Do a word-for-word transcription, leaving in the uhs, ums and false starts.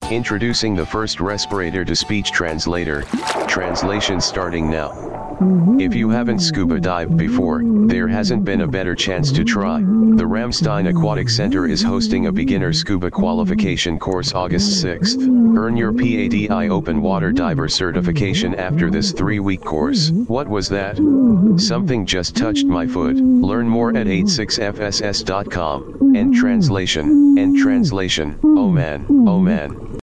Introducing the first respirator to speech translator. Translation starting now. If you haven't scuba dived before, there hasn't been a better chance to try. The Ramstein Aquatic Center is hosting a beginner scuba qualification course August sixth. Earn your PADI open water diver certification after this three-week course. What was that? Something just touched my foot. Learn more at eighty-six f s s dot com. End translation. End translation. Oh man, oh man.